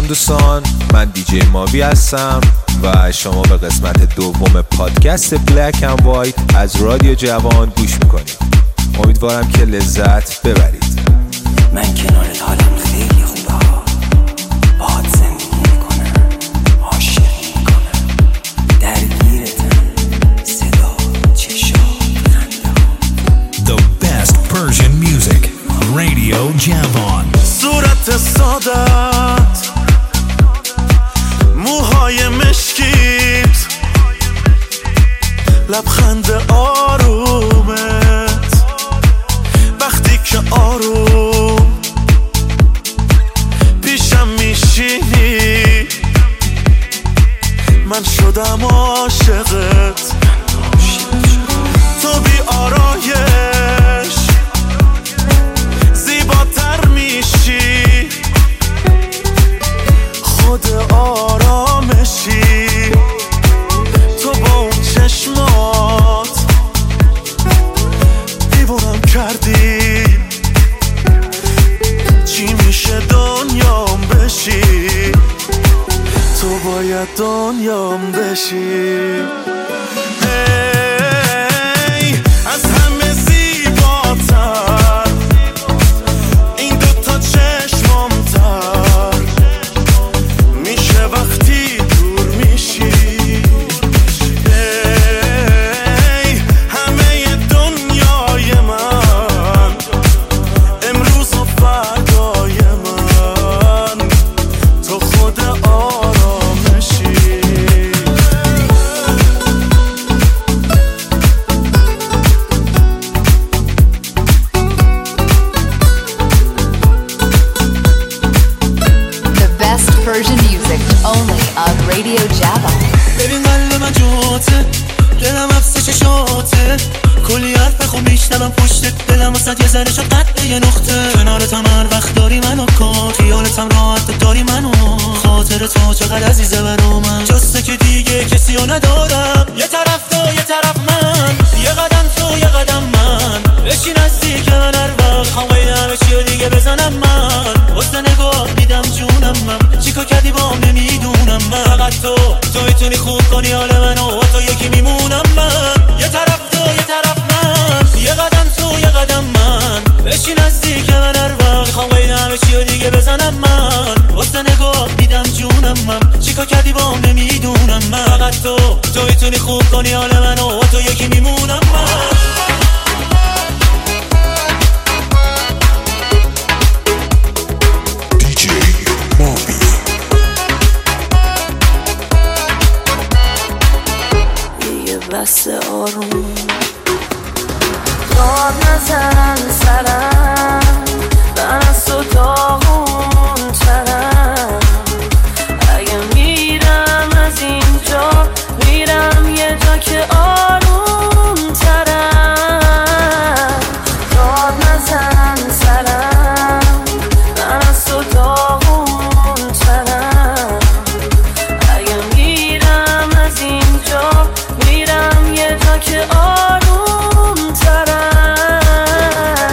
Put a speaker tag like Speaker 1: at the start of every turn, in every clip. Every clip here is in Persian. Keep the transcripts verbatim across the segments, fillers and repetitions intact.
Speaker 1: دوستان، من دیجی ماوی هستم و شما به قسمت دوم پادکست بلک اند وایت از رادیو جوان گوش میکنید. امیدوارم که لذت ببرید.
Speaker 2: من کنارت حالم خیلی خوبه ها، باهات زندگی میکنم، عاشق میکنم، درگیرتم، صدا، چشا، خنده ها.
Speaker 3: The best Persian music, Radio جوان.
Speaker 4: صورت سادت، موهای مشکیت، لبخند آرومت، وقتی که آروم پیشم میشینی من شدم عاشقت. تو بی آرایش زیباتر میشی، خود آرامشی. تو با اون چشمات دیوونم کردی، چی میشه دنیام بشی، تو باید دنیام بشی. ای از همه زیباتر این دوتا چشمامتر میشه وقتی دور میشی. ای همه دنیای من، امروز و فردای من، تو خود آرامشی.
Speaker 5: Persian music only on Radio Java.
Speaker 6: ببین قلب من جوته، دلم افسه چشاته، کلی حرف بخون میشنم پشتت، دلم واسد یه ذره شد قد یه نقطه. کنارتم هر وقت داری منو کار، خیالتم راحت داری منو، خاطر تو چقدر عزیزه برا من، جسته که دیگه کسی رو ندارم. یه طرف تو یه طرف من، یه قدم تو یه قدم من، بشین نزدیک من هر وقت، خوام قید همه چی رو دیگه بزنم من. واسه نگاه دیدم جونم من، چیکار کردی با هم نمیدونم من. فقط تو تو میتونی خوب کنی حال منو، و تو یکی میمونم من. یه طرف تو یه طرف من، یه قدم تو یه قدم من، بشین نزدیک من هر وقت، خوام قید همه چی رو دیگه بزنم من. واسه نگاه دیدم جونم من، چیکار کردی با هم نمیدونم من. فقط تو تو میتونی خوب کنی حال منو، و تو یکی میمونم من.
Speaker 7: بس آروم داد نزن سرم، من از تو داغون ترم. اگه میرم از اینجا، میرم یه جا که آروم ترم. داد نزن سرم، من از تو داغون ترم. اگه میرم از اینجا، میرم یه جا که آروم ترم.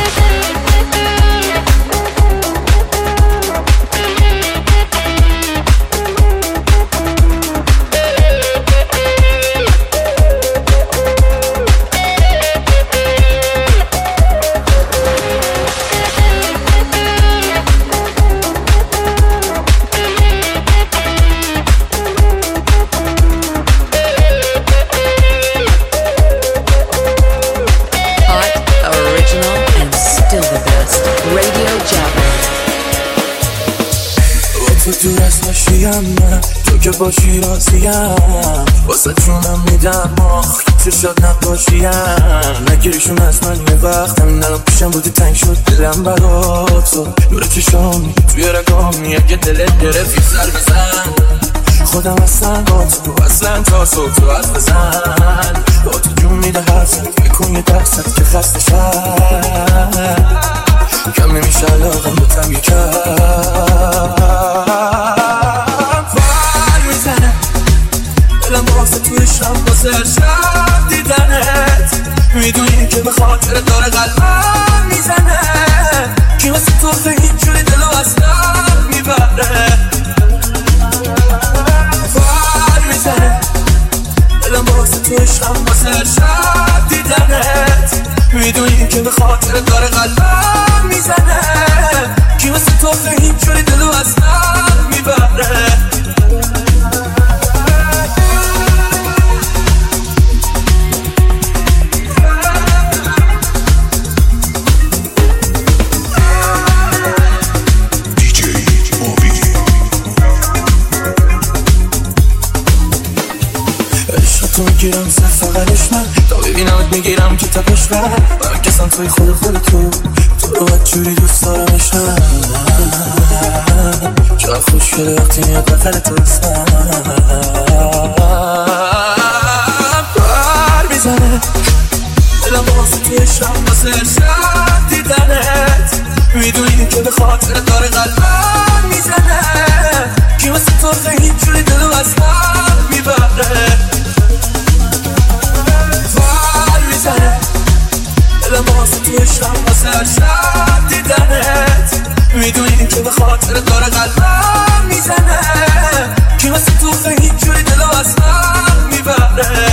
Speaker 6: دور از باشیم من، تو که باشی راضیم، واسه جونم میدم آخ چشات نباشیم. نگیریشون از من یه وقت، همین الان پیشم بودی تنگ شد دلم برا تو. نور چشام توی رگام، اگه دلت گرفتی سر بزن. خودم هستم با تو، اصلا تا صبح تو حرف بزن. با تو جون میده حرفت، بکن یه درصد که خسته شد. کم نمیشه علاقم بتم یه کم فر میزنه، دلم واسه توی شب واسه شب دیدنت. میدونی که به خاطر داره قلبم میزنه، کی واسه تو اینجوری دلو از دست میبره. که به خاطر داره قلبم میزنه کی واسه تو به اینجوری دلو از من میبره تو میگیرم صف فقلش من تا ببینمت میگیرم که تپش من برکسم توی خود خود تو تو رو باید جوری دوست دارمش من چقدر خوش شده وقتی میاد بطل تو اسمم بر میزنه دلم واسه توی شم واسه شم دیدنت میدونی که به خاطر داره قلبم میزنه کی واسه تو خیلی جوری دلو از من میبره دلم واسه توی شم واسه شب دیدنت میدونی که به خاطر داره قلبم میزنه کی واسه تو خیلی جوری دلو از من میبره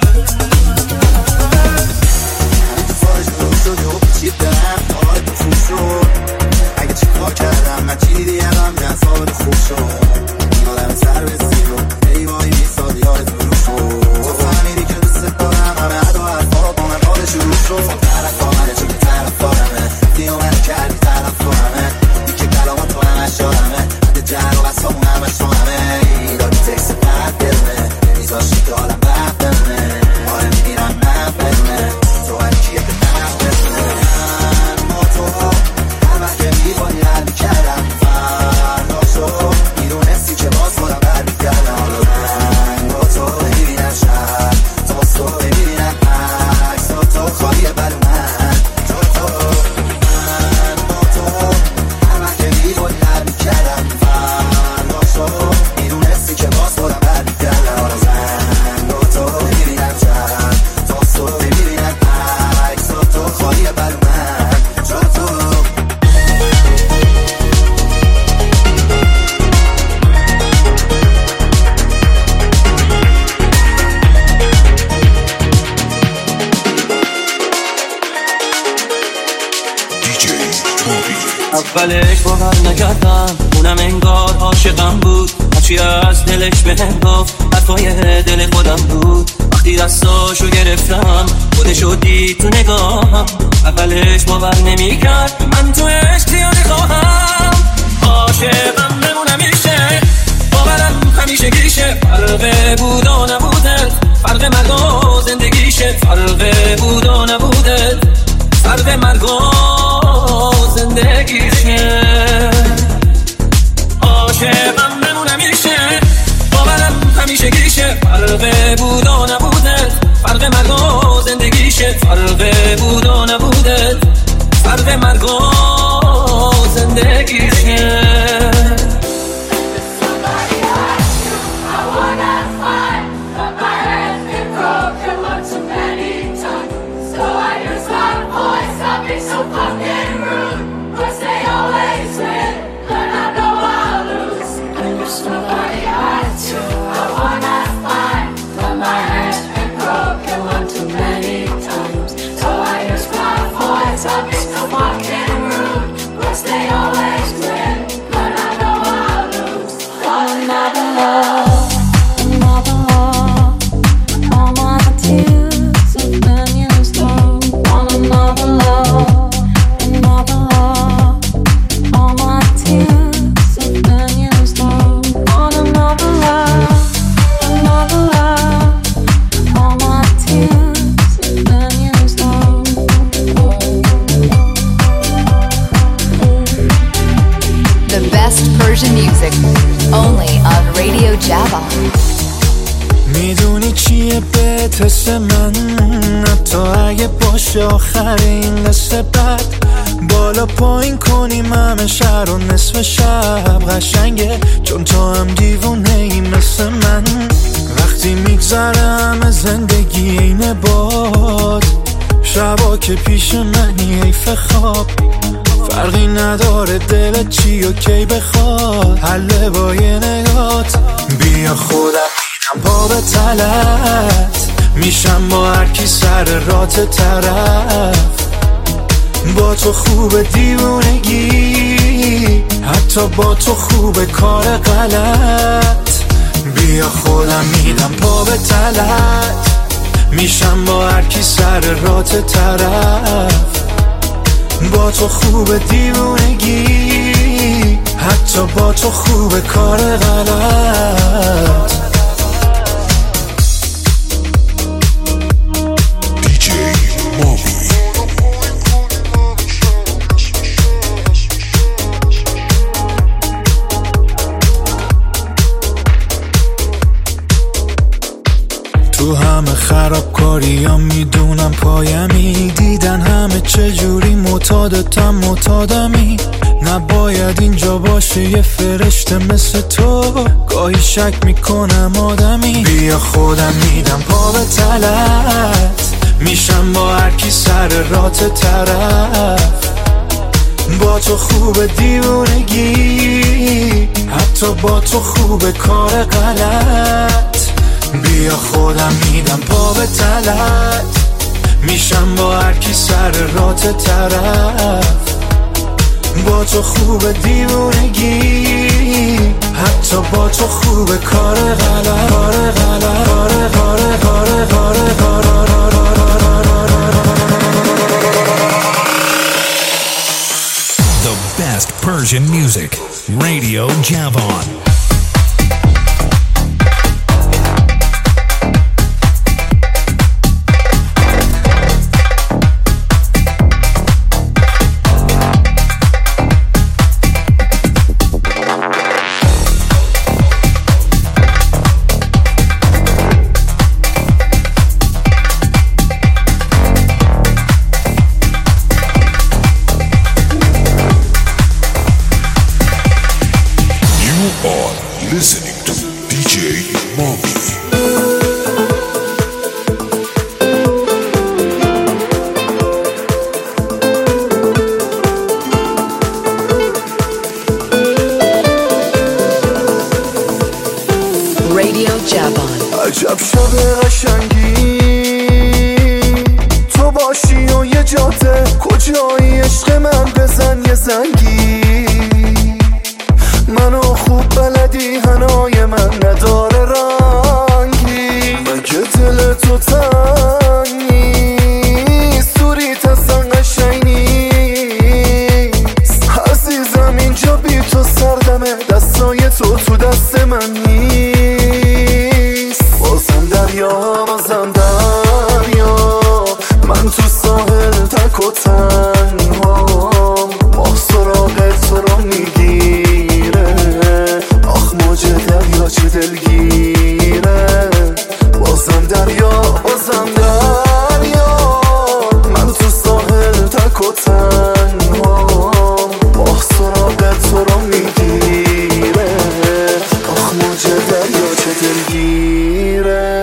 Speaker 6: اگه چی کار کردم من چی دیدی هم جذاب خوب شد این آدم سر به زیر و ایوایی میساد یاد برو شد تو فهمیدی که دوست دارم همه عدا حرفا با من حال شروع شد طرف آمده چون که طرف آرمه دیو من کردی طرف آرمه دی که کلامات تو همش یادمه حد جهر و بس همون همش تو همه ایدادی تکس بد دلمه میزاشی که حالم بد بمونه آره میگیرم من بدونه تو هر کیه که نم بدونه ما تو هر وقت که میبانی حل کردم فردا شد میدونستی که باز خودم بر میگردم حالا من با تو میبینم شب تا تو ببینم عکس تو خواهی بر من تو تو من با تو هر وقت که میبانی حل کردم فردا شد میدونستی که باز خودم بر میگردم حالا من با تو میبینم شب تا تو ببینم عکس تو خواهی بر من تو تو اولش باور نکردم اونم انگار عاشقم بود هرچی از دلش بهم گفت حرفای دل خودم بود وقتی دستاشو گرفتم خودشو دید تو نگاهم اولش باور نمیکرد من تو عشق زیاده خواهم عاشقم بمونم میشه باورم همیشه گیشه فرق بود و نبوده فرق مرگ و زندگیشه فرق بود و نبوده فرق مرگ و زندگیشه عاشقم بمونم میشه باورم همیشه گیشه فرق بود و نبوده فرق مرگ و زندگیشه فرق بود و نبوده فرق مرگ و زندگیشه
Speaker 5: Music only on Radio Java.
Speaker 6: میدونی چیه به تست من حتی اگه باشه آخرین قصه بد بالا پایین کنیم همه شهر و نصف شب قشنگه چون تو هم دیوونه ای مثل من وقتی میگذره همه زندگی اینه باد شبا که پیش منی حیف خواب فرقی نداره دلت چی و کی بخواد حله با یه نگات بیا خودم میرم پا به تلت میشم با هر کی سر رات طرف با تو خوب دیوونگی، حتی با تو خوب کار غلط. بیا خودم میدم پا به تلت، میشم با هر کی سر رات طرف. با تو خوب دیوونگی، حتی با تو خوب کار غلط. تو همه خرابکاریام میدونم پایمی، دیدن همه چجوری معتادتم معتادمی. نباید اینجا باشه یه فرشته مثل تو، گاهی شک میکنم آدمی. بیا خودم میدم پا به تلت، میشم با هر کی سر رات طرف. با تو خوب دیوونگی، حتی با تو خوب کار غلط. بیا خودم میدم پا به تلت، میشم با هر کی سر رات طرف. با تو خوب دیوونگی، حتی با تو خوب کار غلط. کار غلط کار کار کار کار کار.
Speaker 3: The best Persian music, Radio Javan.
Speaker 8: Listening to دی جی Moby.
Speaker 5: Radio Javan.
Speaker 6: عجب شب قشنگی تو باشی و یه جاده، کجایی عشق من بزن یه زنگی. منو خوب بلدی هنای من نداره رنگی، مگه دل تو تنگی سوری تسن قشنگ نیست. عزیزم اینجا بی تو سردمه، دستای تو تو دست من نیست. بازم دریا بازم دریا، من تو ساحل تک و تنها، ماه سراغ تو رو میگیره. آخ موج دریا چه دلگیره. بازم دریا بازم دریا، من تو ساحل تک و تنها، ماه سراغ تو رو میگیره. آخ موج دریا چه دلگیره.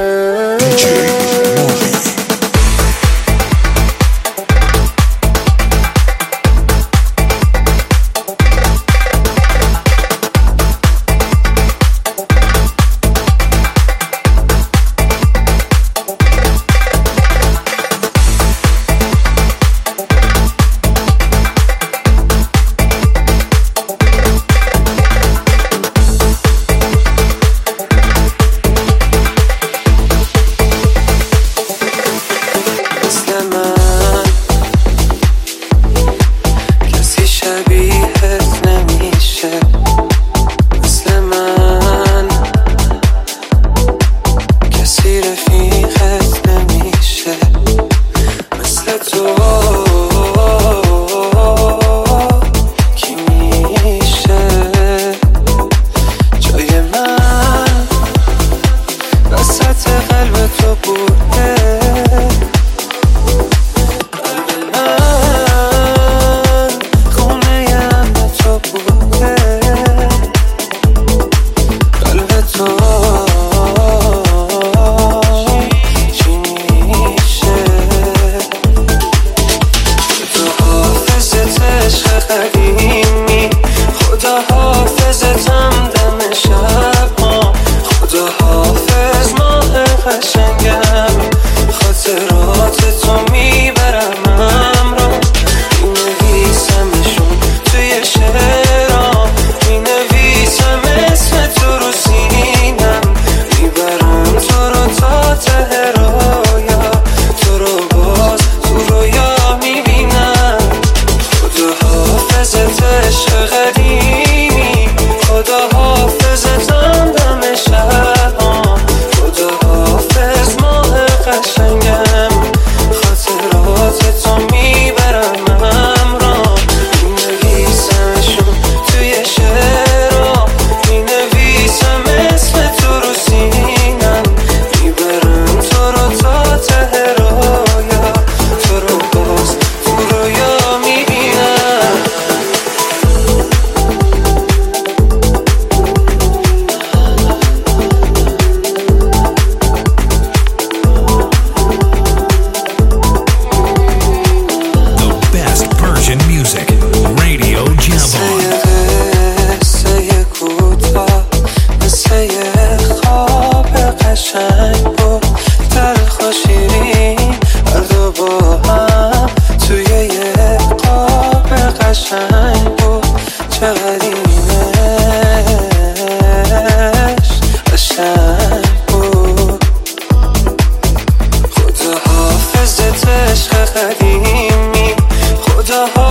Speaker 6: خاطرات تو میبرم همراه، این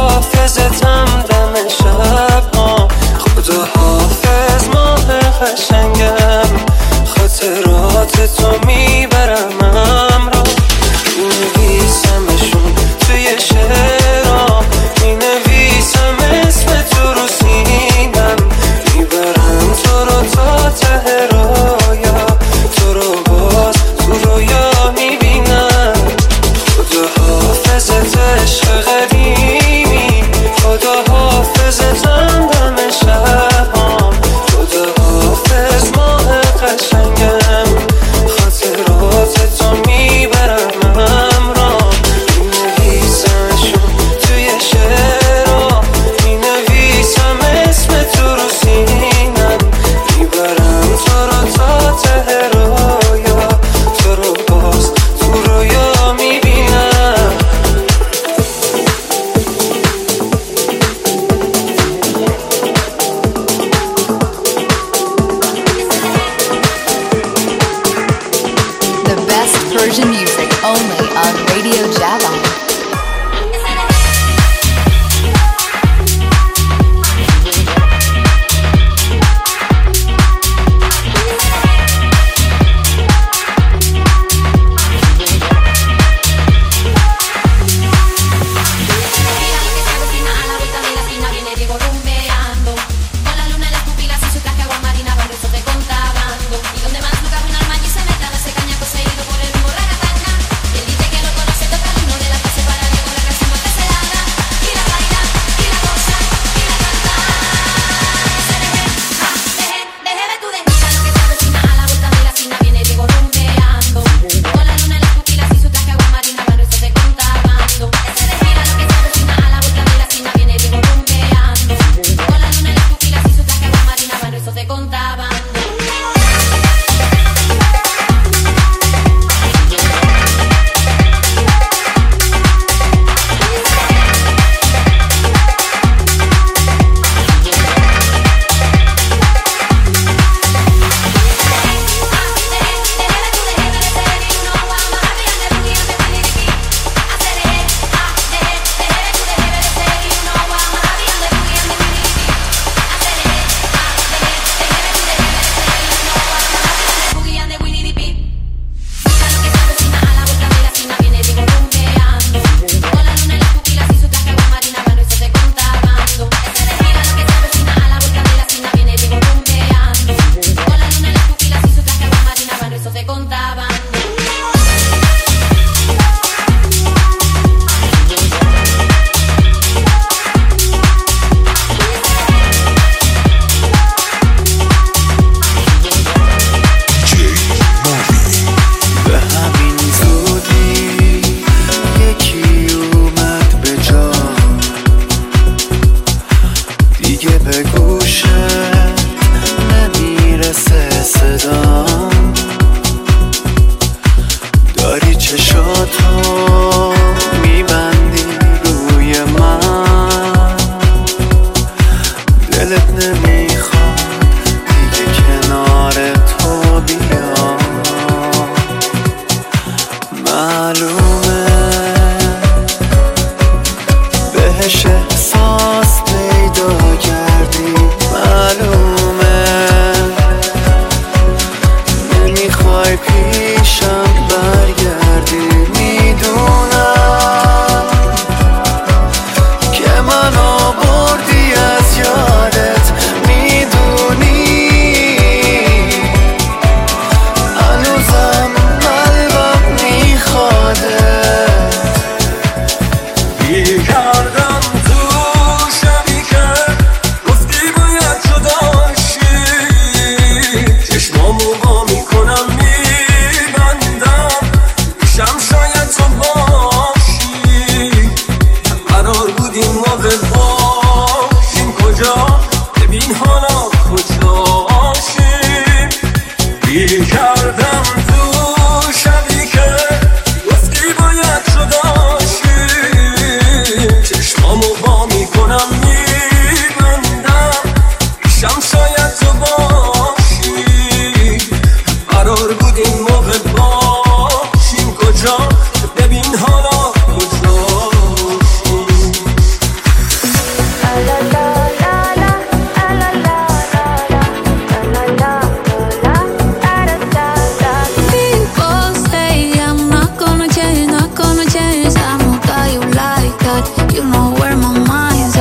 Speaker 6: حافظتم دم شب ها، خدا حافظ ماه قشنگم، خاطرات تو میبرم همراه، مینویسمشون توی شعرها، مینویسم اسم تو رو سینم، میبرم تو رو تا ته رایا، تو رو باز تو رویا میبینم. خدا حافظت عشق قدیمی، خدا حافظتم دم شبام، خدا حافظ ماه قشنگم، خاطرات تو میبرم همراه، مینویسمشون توی شعرها، مینویسم اسم تو رو سینم، میبرم تو رو تا ته رایا، تو رو باز تو رویا میبینم.
Speaker 5: The best Persian music only on Radio Javon.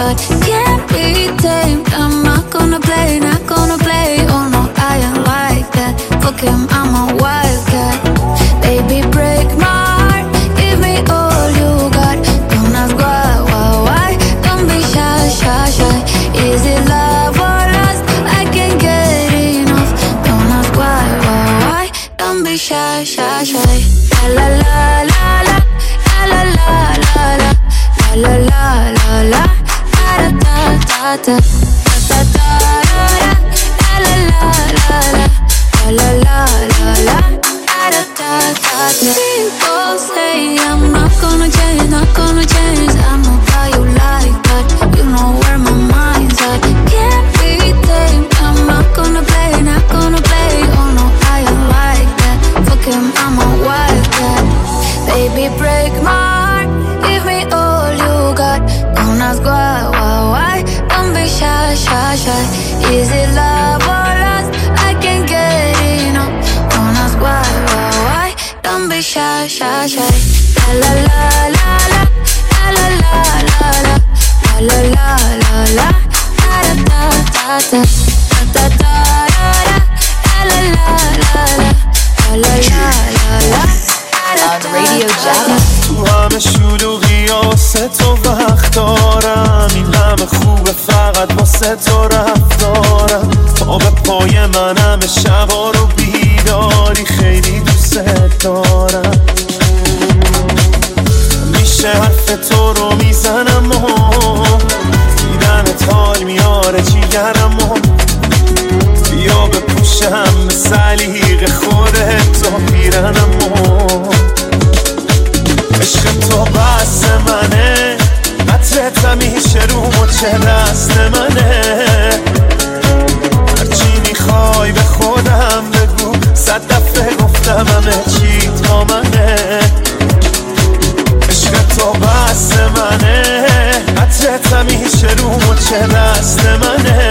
Speaker 9: but can't be tamed. I'm not gonna play, not gonna play. Oh no, I ain't like that. Fuck him, I'm a wildcat. Baby, break my heart, give me all you got. Don't ask why, why, why. Don't be shy, shy, shy. Is it love or lust? I can't get enough. Don't ask why, why, why. Don't be shy, shy, shy. La la la la la la la la la la la la la da da da da da da da la la la la la la la la da da da. People say I'm not gonna change, not gonna change. I know how you like that. You know where my mind's at. Can't be tamed. I'm not gonna play, not gonna play. Oh no, I ain't like that. Fuck him, I'm a wildcat. Baby, break my heart, give me all you got. Don't ask why, why, why. Don't be shy, shy, shy. Is it love or lust? I can't get enough. Don't ask why, why, why. Don't be shy, shy, shy. La la la la la la la la la la la la la da da da da da da da la la la la la la la.
Speaker 5: On Radio Java.
Speaker 4: تو همه شلوغی واسه تو وقت دارم. این همه خوبه فقط واسه تو رفتارم. پا به پای من همه شبا رو بیداری. خیلی دوست دارم. میشه حرف تو رو میزنم و دیدنت حال میاره جیگرم و بیا بپوشم به سلیق خودت تو پیرنم و عشق تو بس منه. قطرت همیشه رو مچه دست منه. هرچی میخوای به خودم بگو. صد دفعه گفتم همه چی تا منه. عشق تو بس منه. قطرت همیشه رو مچه دست منه.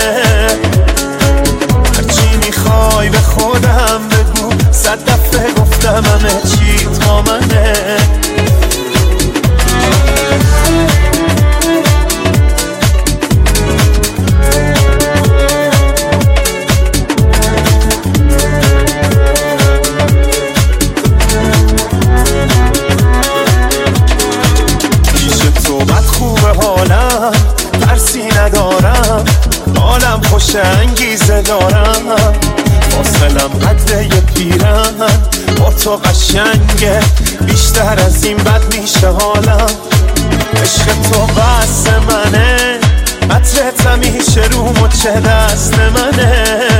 Speaker 4: هرچی میخوای به خودم بگو. صد دفعه گفتم همه چی تا منه. حالم خوش انگیزه دارم. فاصلم قدره یه پیرن. با تو قشنگه بیشتر از این بد میشه حالم. عشق تو بس منه. قطرت همیشه رو مچه دست منه.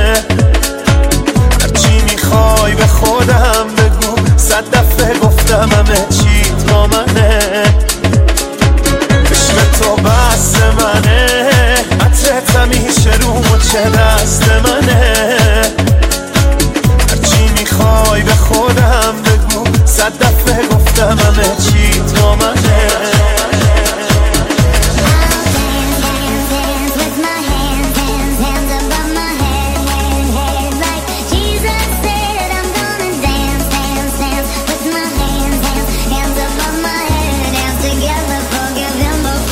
Speaker 4: هرچی میخوای به خودم بگو. صد دفعه گفتم همه چی تا منه. عشق تو بس منه. قطرت همیشه رو مچه دست منه. هرچی میخوای به خودم بگو. صد دفعه گفتم همه چی تا منه.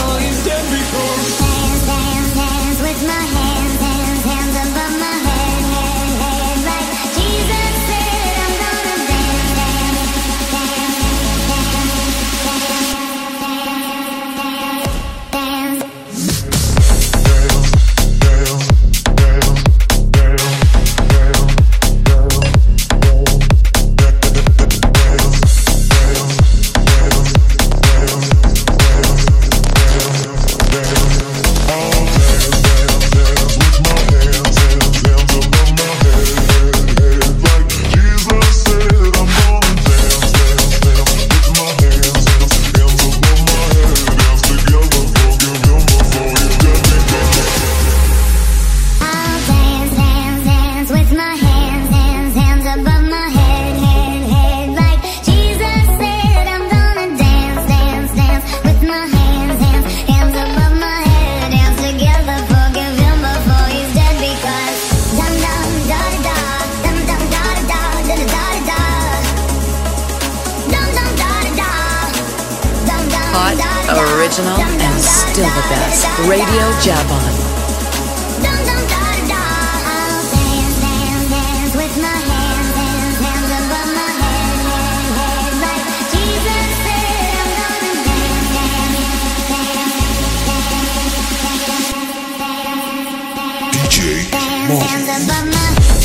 Speaker 9: Hands above my head,
Speaker 10: still the best. Radio Javon.
Speaker 8: D J Marvin.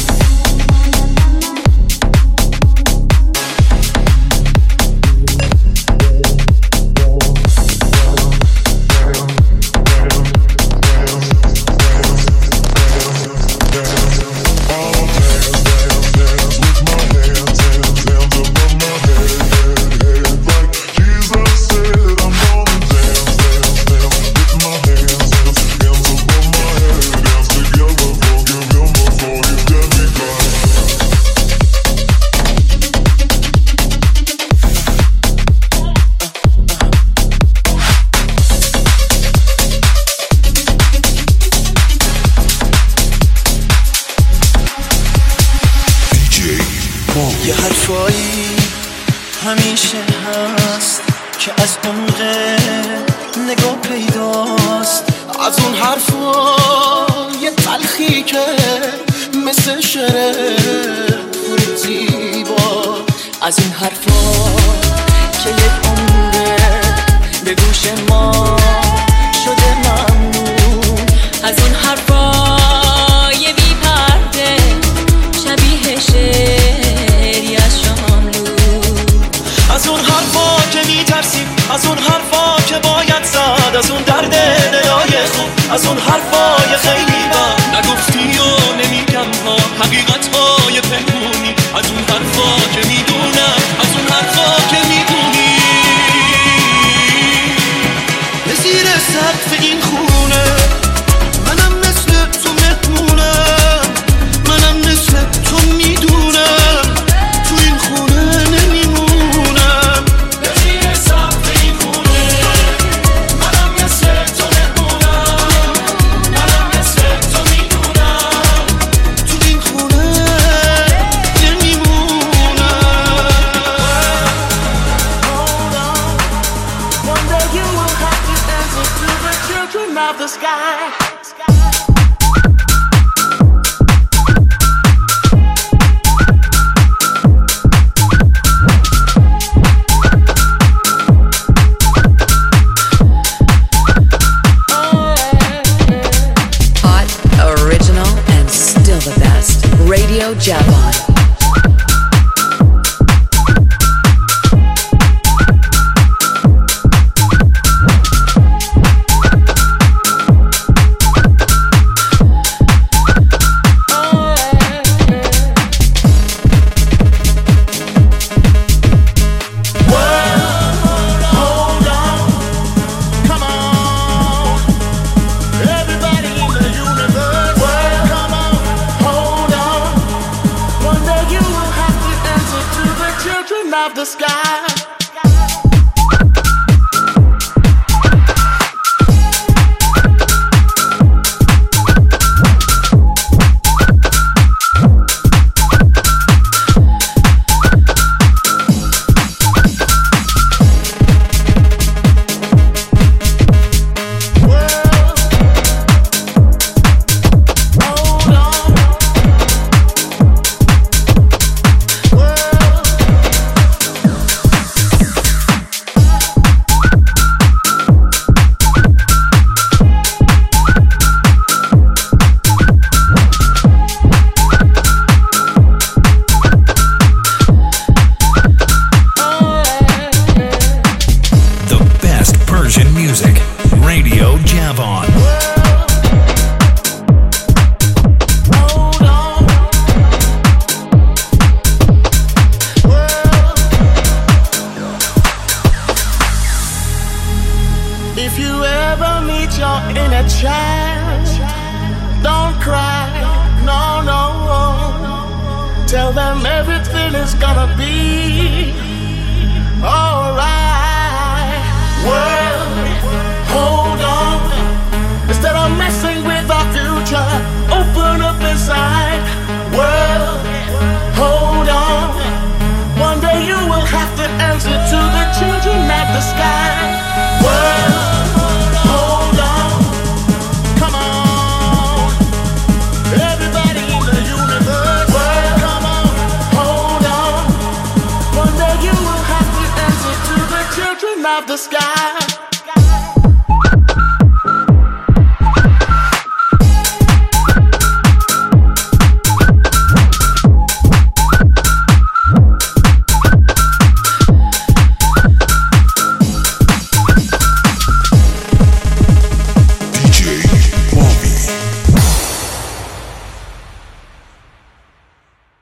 Speaker 6: یه حرفایی همیشه هست که از عمق نگاه پیداست، از اون حرفای تلخی که مثل شعر پوری زیبا، از این حرفا که یک عمره به گوش ما شده ممنون، از اون حرفای بی پرده شبیه شعری از شاملو، از اون حرفا که میترسیم، از اون حرفا که باید زد، از اون درد دلای خوب، از اون حرفای خیلی بد نگفتی و نمیگم ها، حقیقتهای پنهونی، از اون حرفا که میدونم، از اون حرفا که میدونی به زیر سقف این خونه منم مثل تو مهمونم، منم مثل تو میدونم تو این خونه نمیمونم، به زیر سقف این خونه منم مثل تو مهمونم، منم مثل تو میدونم تو این خونه نمیمونم. Hold on, one day you will have to answer to the children of the sky.
Speaker 10: Hot, original, and still the best. Radio Javon.
Speaker 6: Of the sky. Tell them everything is gonna be alright. World, hold on. Instead of messing with our future, open up inside. World, hold on. One day you will have to answer to the children of the sky. World, hold on.
Speaker 11: of the sky.